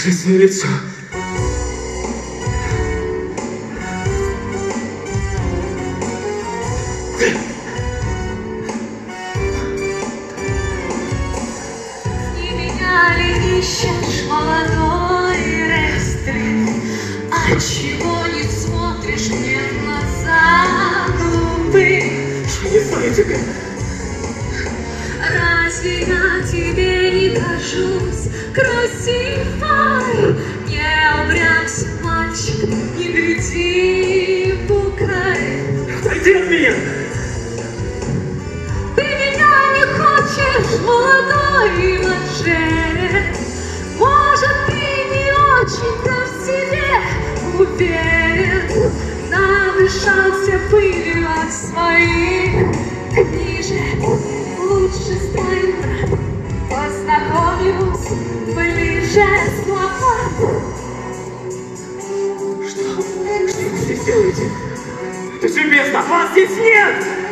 Покажи свое лицо. И меня ли ищешь, молодой рестрик? Отчего не смотришь мне в глаза, глупый? Что не знаю тебя? Разве я тебе не кажусь красивой? Не упрямься, мальчик, не гляди букой. Отойди от меня! Ты меня не хочешь, молодой инженер. Может, ты не очень-то в себе уверен. Надышался пылью от своих книжек. Лучше с тобой, брат, познакомлюсь ближе с тобой. Что вы здесь делаете? Это все место, вас здесь нет!